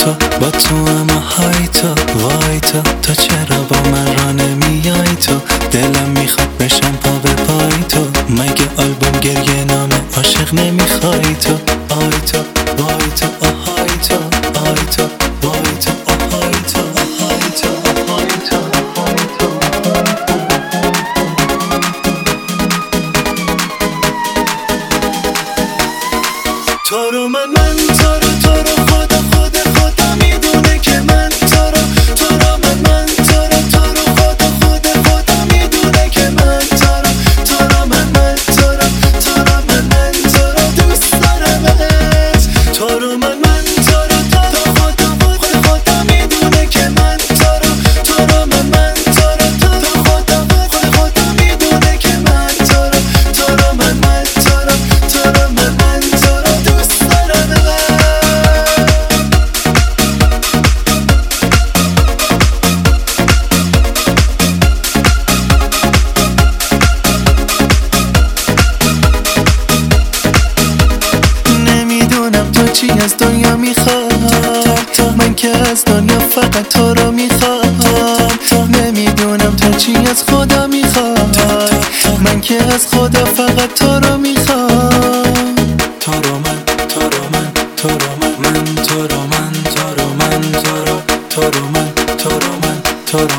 تو با تو اما های تو وای تو چرا با من را نمیای تو دلم میخواد بشم پا به پای تو مگه آلبوم گریه نامه عاشق نمیخوای تو آی تو وای تو آهای تو آی تو وای تو آهای تو آهای تو آهای تو آهای تو تو رو من تو رو خدا میدونه که من تو رو من تو رو خدا میدونه که من تو رو من تو رو من دوست دارمت تو رو من تو رو خدا میدونه که من تو رو من تو رو خدا میدونه که من تو رو من تو رو من دوست دارمت تو چی از دنیا میخواد من که از دنیا فقط تو رو میخوام نمیدونم تو چی از خدا میخواد من که از خدا فقط تو رو میخوام تو رو من تو رو من تو رو من تو رو من تو رو من تو رو من تو رو من تو رو